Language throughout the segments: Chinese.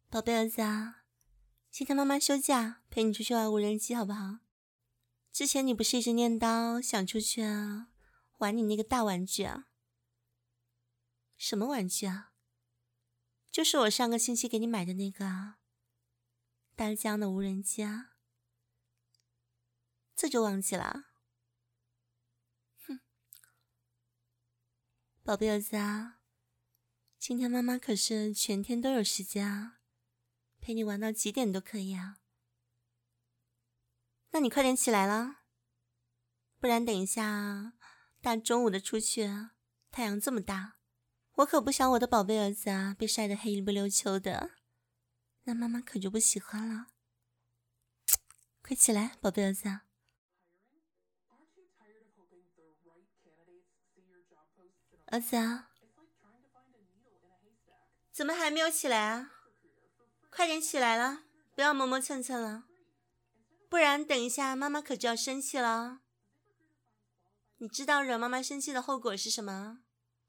宝贝儿子啊，今天妈妈休假，陪你出去玩无人机好不好？之前你不是一直念叨想出去啊，玩你那个大玩具啊？什么玩具啊？就是我上个星期给你买的那个啊，大疆的无人机啊。这就忘记了？哼，宝贝儿子啊，今天妈妈可是全天都有时间啊，陪你玩到几点都可以啊。那你快点起来了，不然等一下大中午的出去，太阳这么大，我可不想我的宝贝儿子啊被晒得黑不溜秋的，那妈妈可就不喜欢了。快起来，宝贝儿子啊！儿子啊，怎么还没有起来啊？快点起来了，不要磨磨蹭蹭了，不然等一下妈妈可就要生气了。你知道惹妈妈生气的后果是什么？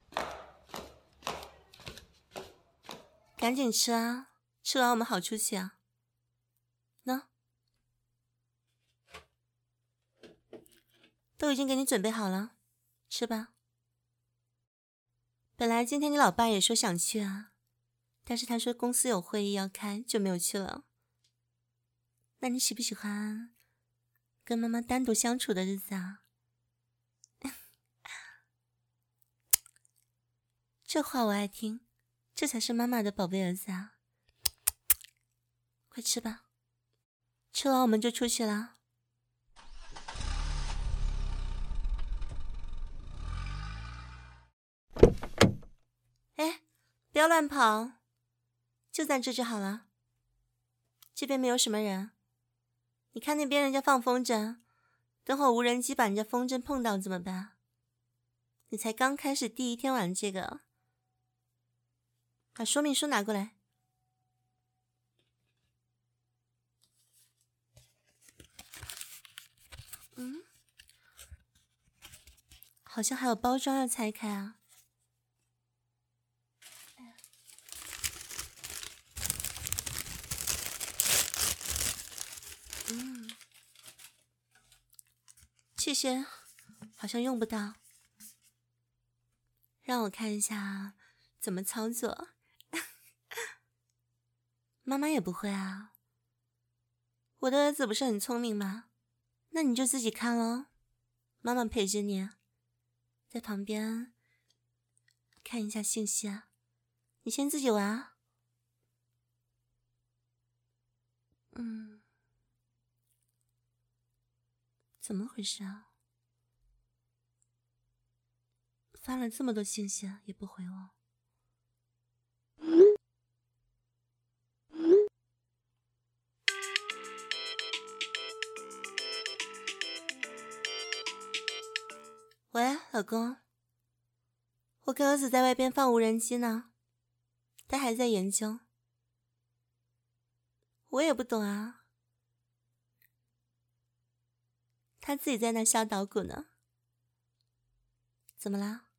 赶紧吃啊，吃完我们好出去啊。喏，都已经给你准备好了，吃吧。本来今天你老爸也说想去啊，但是他说公司有会议要开，就没有去了。那你喜不喜欢跟妈妈单独相处的日子啊？这话我爱听，这才是妈妈的宝贝儿子啊！快吃吧，吃完我们就出去了。哎，不要乱跑，就在这就好了。这边没有什么人，你看那边人家放风筝，等会无人机把人家风筝碰到怎么办？你才刚开始第一天玩这个，把说明书拿过来。好像还有包装要拆开啊。这些好像用不到，让我看一下怎么操作。妈妈也不会啊，我的儿子不是很聪明吗？那你就自己看咯，妈妈陪着你，在旁边看一下信息啊。你先自己玩啊。怎么回事啊？发了这么多信息也不回我。喂，老公，我跟儿子在外边放无人机呢，他还在研究。我也不懂啊，他自己在那敲捣鼓呢。怎么啦？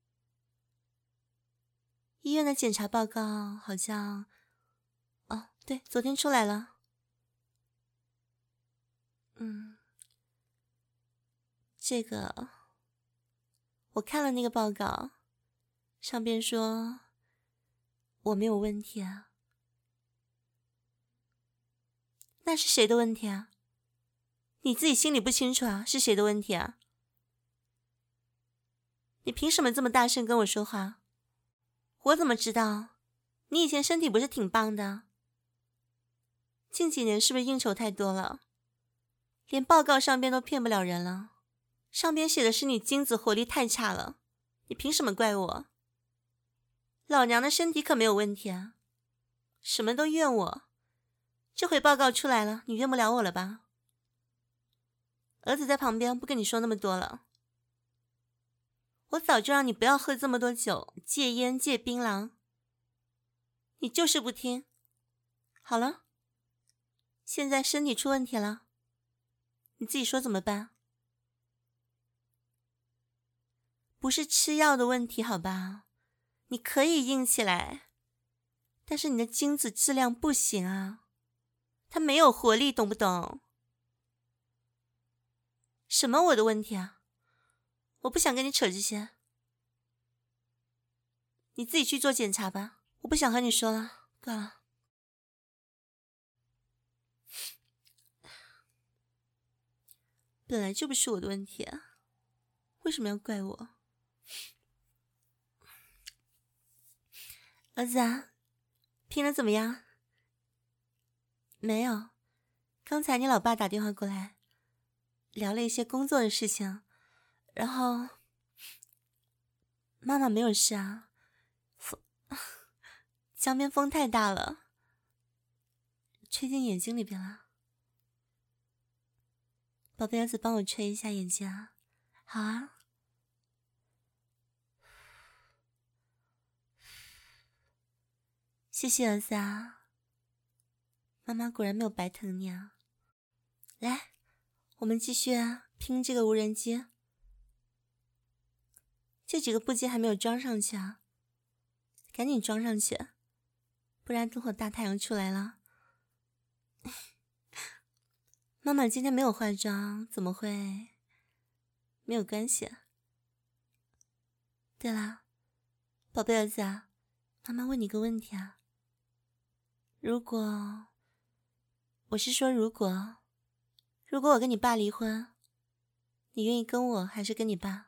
医院的检查报告好像……哦，对，昨天出来了。这个我看了那个报告，上边说我没有问题啊。那是谁的问题啊？你自己心里不清楚啊？是谁的问题啊？你凭什么这么大声跟我说话？我怎么知道？你以前身体不是挺棒的？近几年是不是应酬太多了？连报告上边都骗不了人了。上边写的是你精子活力太差了，你凭什么怪我？老娘的身体可没有问题啊，什么都怨我。这回报告出来了，你怨不了我了吧？儿子在旁边，不跟你说那么多了。我早就让你不要喝这么多酒，戒烟戒槟榔，你就是不听。好了，现在身体出问题了，你自己说怎么办？不是吃药的问题好吧，你可以硬起来， 但是你的精子质量不行啊，它没有活力，懂不懂？什么我的问题啊？我不想跟你扯这些，你自己去做检查吧，我不想和你说了，挂了。本来就不是我的问题啊，为什么要怪我？儿子啊，拼得怎么样？没有，刚才你老爸打电话过来，聊了一些工作的事情，然后妈妈没有事啊，江边风太大了，吹进眼睛里边了。宝贝儿子，帮我吹一下眼睛啊。好啊。谢谢儿子啊，妈妈果然没有白疼你啊。来，我们继续拼这个无人机。这几个部件还没有装上去啊，赶紧装上去，不然等会大太阳出来了。妈妈今天没有化妆，怎么会？没有关系。对了，宝贝儿子啊，妈妈问你个问题啊。如果我跟你爸离婚，你愿意跟我还是跟你爸？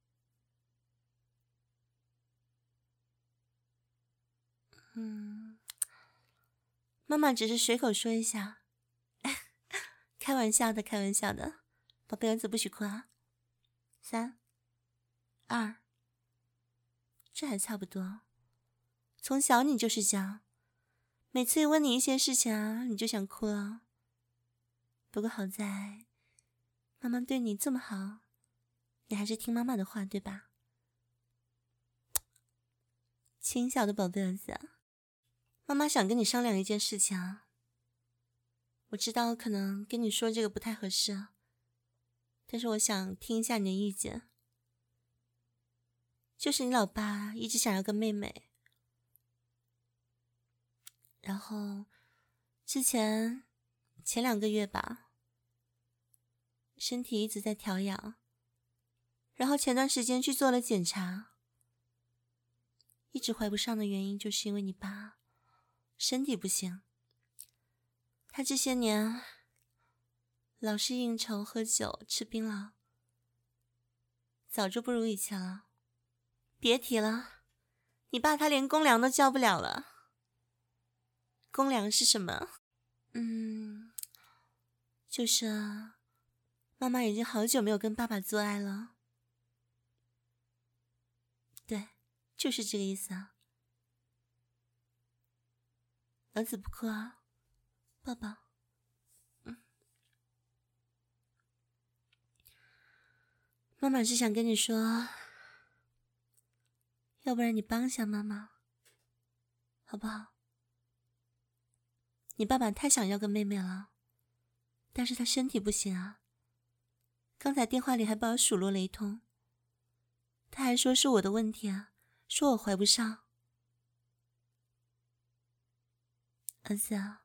妈妈只是随口说一下，开玩笑的，开玩笑的。宝贝儿子不许哭啊。3、2，这还差不多。从小你就是这样，每次一问你一些事情啊，你就想哭了。不过好在，妈妈对你这么好，你还是听妈妈的话，对吧？亲小的宝贝儿子啊，妈妈想跟你商量一件事情啊。我知道可能跟你说这个不太合适啊，但是我想听一下你的意见。就是你老爸一直想要个妹妹，然后前2个月吧，身体一直在调养，然后前段时间去做了检查，一直怀不上的原因就是因为你爸身体不行，他这些年老是应酬喝酒吃槟榔，早就不如以前了。别提了，你爸他连公粮都叫不了了。公粮是什么？就是妈妈已经好久没有跟爸爸做爱了。对，就是这个意思啊。儿子不哭啊，抱抱。妈妈是想跟你说，要不然你帮下妈妈，好不好？你爸爸太想要个妹妹了，但是他身体不行啊。刚才电话里还把我数落了一通，他还说是我的问题啊，说我怀不上。儿子啊，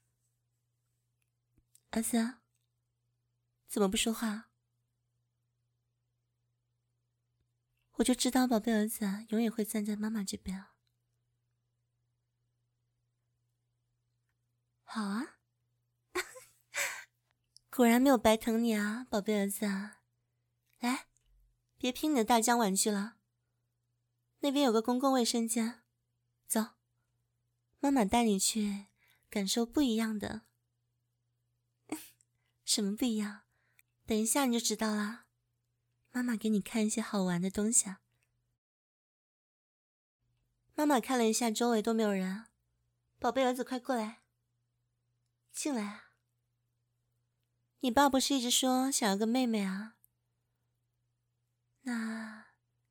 儿子啊，怎么不说话？我就知道宝贝儿子啊，永远会站在妈妈这边啊。好啊，果然没有白疼你啊，宝贝儿子啊。来，别拼你的大疆玩具了，那边有个公共卫生间，走，妈妈带你去感受不一样的。什么不一样？等一下你就知道啦。妈妈给你看一些好玩的东西啊。妈妈看了一下周围都没有人，宝贝儿子快过来，进来啊。你爸不是一直说想要个妹妹啊？那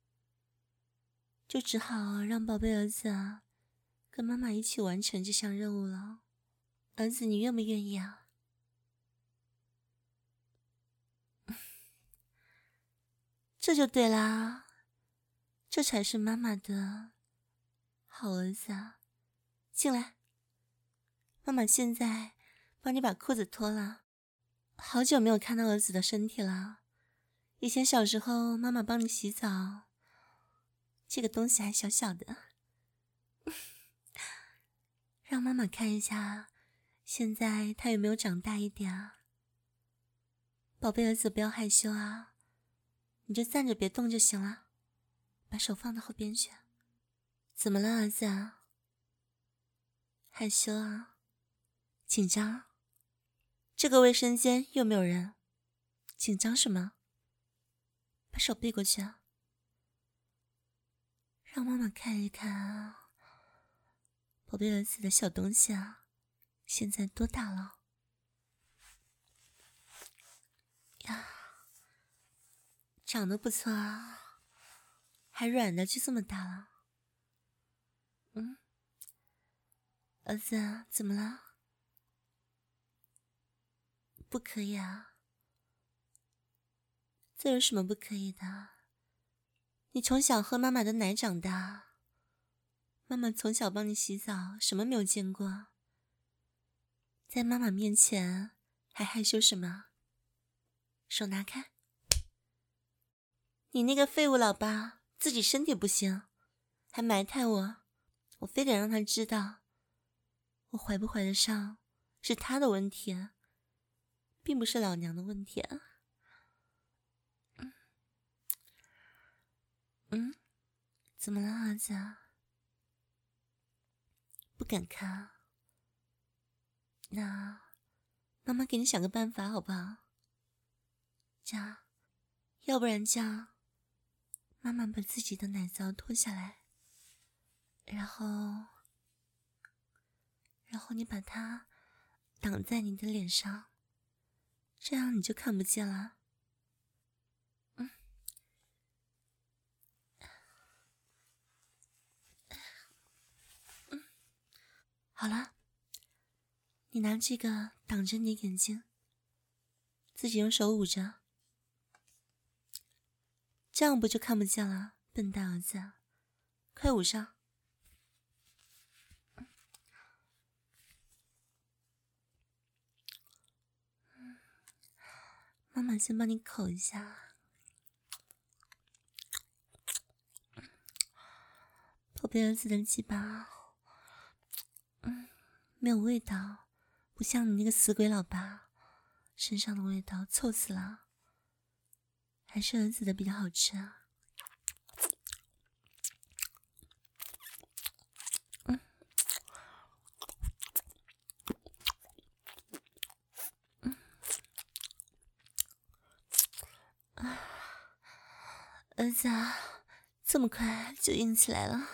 就只好让宝贝儿子啊跟妈妈一起完成这项任务了。儿子，你愿不愿意啊？这就对啦，这才是妈妈的好儿子啊， 进来，妈妈现在帮你把裤子脱了。好久没有看到儿子的身体了，以前小时候妈妈帮你洗澡，这个东西还小小的，让妈妈看一下，现在他有没有长大一点啊？宝贝儿子，不要害羞啊，你就站着别动就行了，把手放到后边去。怎么了，儿子啊？害羞啊？紧张？这个卫生间又没有人，紧张什么？把手背过去啊，让妈妈看一看啊，宝贝儿子的小东西啊，现在多大了？呀，长得不错啊，还软的就这么大了。儿子，怎么了？不可以啊？这有什么不可以的？你从小喝妈妈的奶长大，妈妈从小帮你洗澡，什么没有见过？在妈妈面前还害羞什么？手拿开！你那个废物老爸，自己身体不行，还埋汰我，我非得让他知道，我怀不怀得上是他的问题，并不是老娘的问题。怎么了，儿子？不敢看？那妈妈给你想个办法好不好？这样，要不然这样，妈妈把自己的奶罩脱下来，然后你把它挡在你的脸上，这样你就看不见了。好了，你拿这个挡着你眼睛，自己用手捂着，这样不就看不见了？笨蛋儿子，快捂上。妈妈先帮你口一下。宝贝儿子的鸡巴，没有味道，不像你那个死鬼老爸身上的味道，臭死了。还是儿子的比较好吃啊。儿子啊，这么快就硬起来了，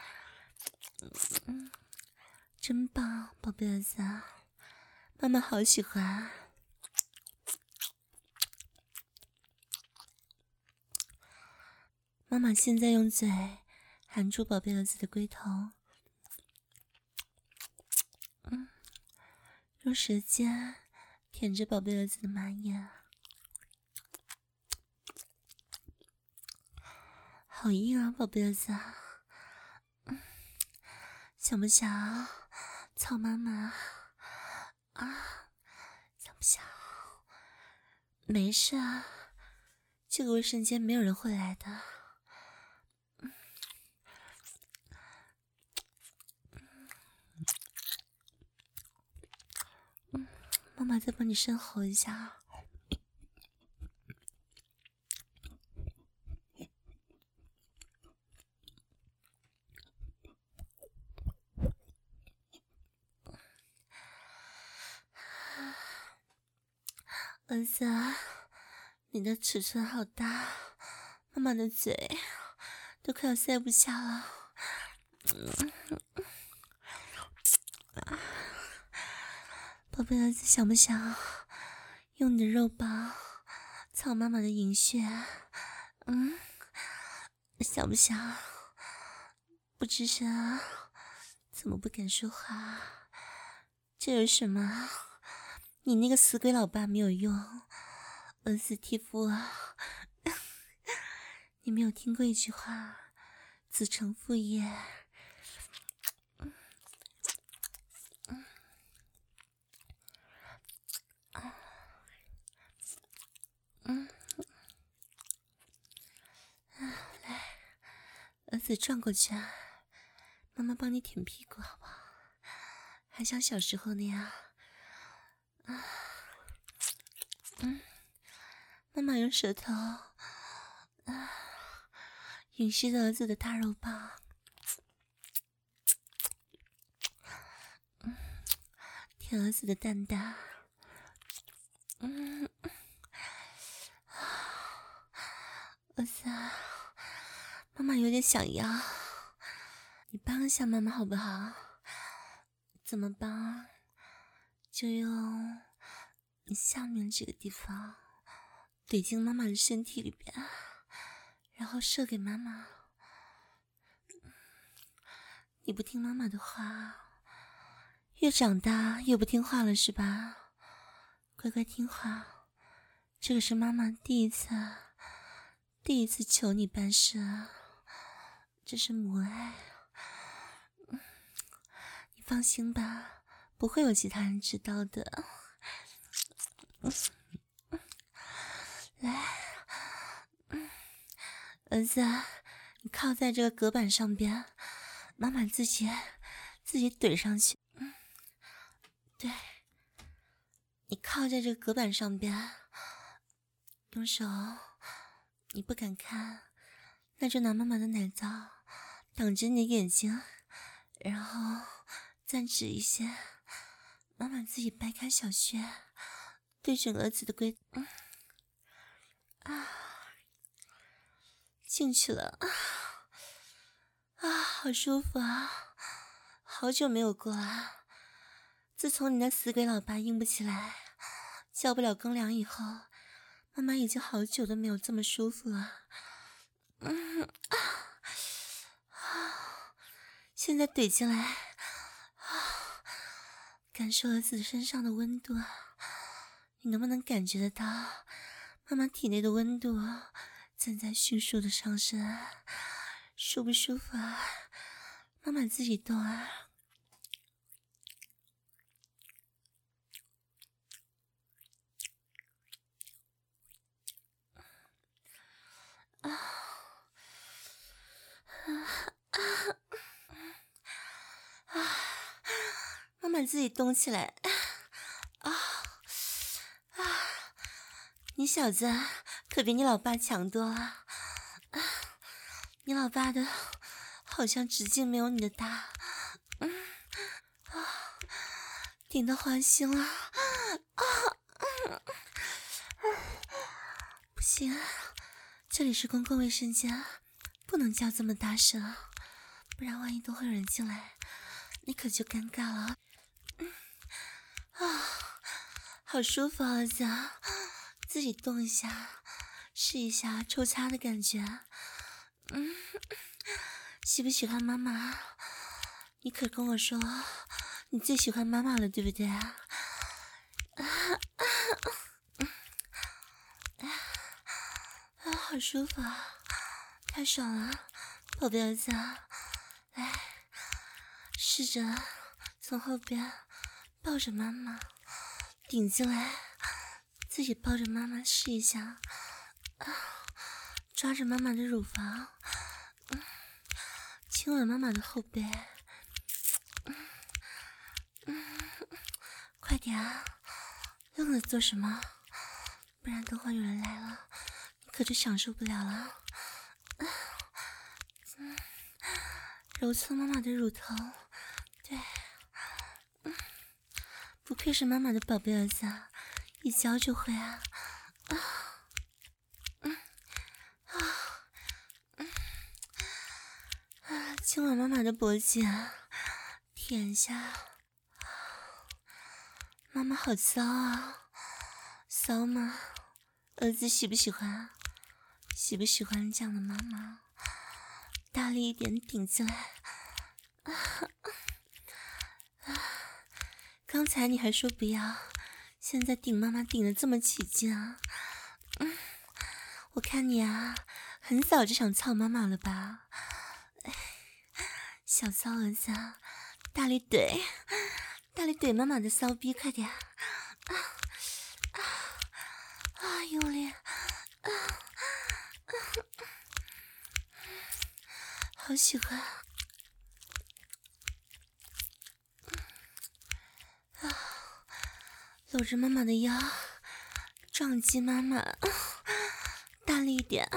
真棒，宝贝儿子啊，妈妈好喜欢。妈妈现在用嘴含住宝贝儿子的龟头，用舌尖舔着宝贝儿子的马眼，好硬啊，宝贝儿子啊，想不想操妈妈啊？想不想？没事啊，这个卫生间没有人会来的。妈妈再帮你深喉一下。儿子，你的尺寸好大，妈妈的嘴都快要塞不下了。宝贝儿子，想不想用你的肉棒操妈妈的银穴？想不想？不吱声啊？怎么不敢说话？这有什么？你那个死鬼老爸没有用，儿子替父啊！你没有听过一句话，子承父业。 子转过去啊，妈妈帮你舔屁股好不好？还像小时候那样。妈妈用舌头吮吸着儿子的大肉棒，舔儿子的蛋蛋。儿子，妈妈有点想要，你帮一下妈妈好不好？怎么帮？就用你下面这个地方怼进妈妈的身体里边，然后射给妈妈。你不听妈妈的话，越长大越不听话了是吧？乖乖听话，这个是妈妈第一次求你办事啊，这是母爱。你放心吧，不会有其他人知道的。来，儿子，你靠在这个隔板上边，妈妈自己怼上去。对，你靠在这个隔板上边，用手，你不敢看，那就拿妈妈的奶罩挡着你的眼睛，然后再指一些，妈妈自己掰开小穴，对准儿子的龟，进去了，好舒服啊，好久没有过啊。自从你那死鬼老爸硬不起来，叫不了公粮以后，妈妈已经好久都没有这么舒服了。现在怼进来，感受儿子身上的温度，你能不能感觉得到妈妈体内的温度正在迅速的上升？舒不舒服啊？妈妈自己动啊。妈妈自己动起来。你小子可比你老爸强多了。你老爸的好像直径没有你的大。顶到花心了。不行，这里是公共卫生间，不能叫这么大声，不然万一都会有人进来，你可就尴尬了。好舒服啊，儿子，自己动一下，试一下抽插的感觉。喜不喜欢妈妈？你可跟我说你最喜欢妈妈了，对不对啊？好舒服啊，太爽了，宝贝儿子，来，试着从后边抱着妈妈顶进来，自己抱着妈妈试一下，抓着妈妈的乳房，亲吻妈妈的后背，快点啊，愣着做什么？不然等会有人来了，你可就享受不了了。揉搓妈妈的乳头，对，不愧是妈妈的宝贝儿子啊，一教就会啊。亲吻妈妈的脖颈，舔一下。妈妈好骚啊，骚吗？儿子喜不喜欢？喜不喜欢这样的妈妈？大力一点顶进来。刚才你还说不要，现在顶妈妈顶得这么起劲啊！我看你啊，很早就想操妈妈了吧？小骚儿子，大力怼，大力怼妈妈的骚逼，快点！用力！好喜欢。搂着妈妈的腰，撞击妈妈，大力一点。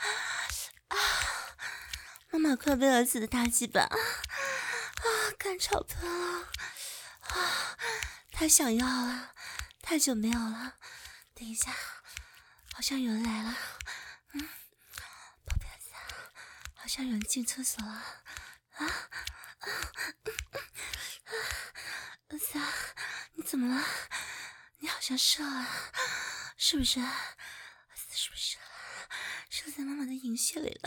妈妈快被儿子的大鸡巴干潮喷了。太想要了，太久没有了。等一下，好像有人来了。宝贝儿子，好像有人进厕所了。儿子，你怎么了？你好像射了，是不是？儿子是不是射在妈妈的阴穴里了？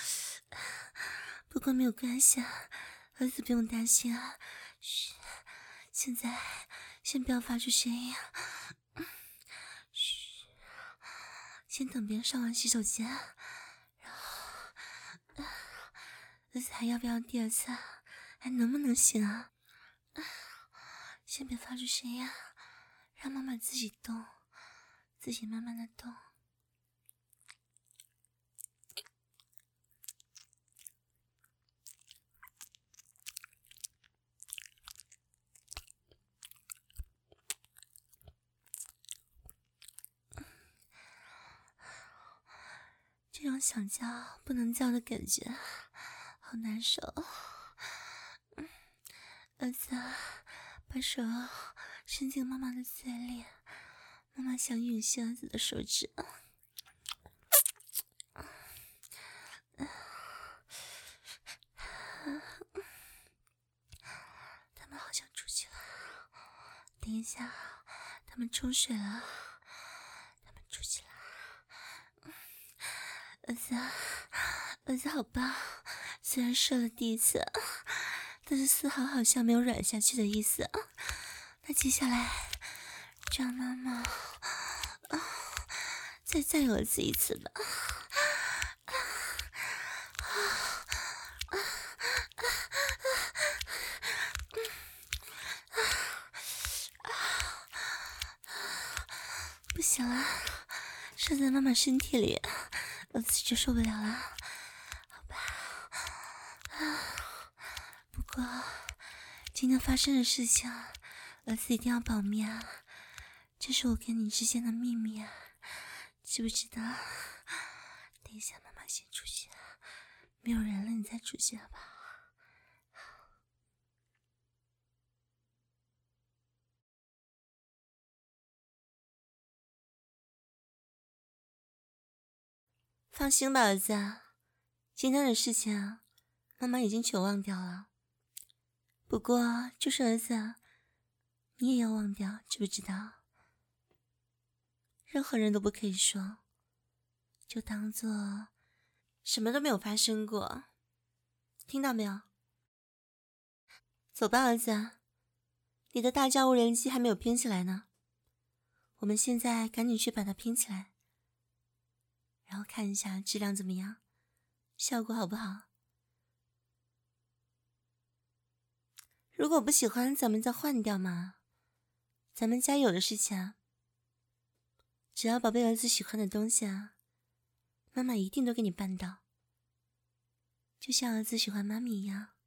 不过没有关系啊，儿子不用担心啊。嘘，现在先不要发出声音啊。嘘，先等别人上完洗手间，然后，儿子还要不要第二次？还能不能行啊？先别发出声音啊，让妈妈自己动，自己慢慢的动。这种想叫不能叫的感觉，好难受。儿子，把手伸进妈妈的嘴里，妈妈想吮吸儿子的手指。他们好像出去了，等一下，他们冲水了，他们出去了。儿子好棒，虽然射了第一次，但是丝毫好像没有软下去的意思。那接下来就让妈妈再有儿子一次吧。不行了，射在妈妈身体里，儿子就受不了了。好吧，不过今天发生的事情，儿子一定要保密啊，这是我跟你之间的秘密啊，知不知道？等一下妈妈先出去，没有人了你再出去好不好？放心吧，儿子，今天的事情妈妈已经全忘掉了。不过就是儿子，你也要忘掉，知不知道？任何人都不可以说，就当做什么都没有发生过，听到没有？走吧，儿子，你的大教无人机还没有拼起来呢，我们现在赶紧去把它拼起来，然后看一下质量怎么样，效果好不好。如果不喜欢，咱们再换掉嘛，咱们家有的是钱，只要宝贝儿子喜欢的东西啊，妈妈一定都给你办到，就像儿子喜欢妈咪一样。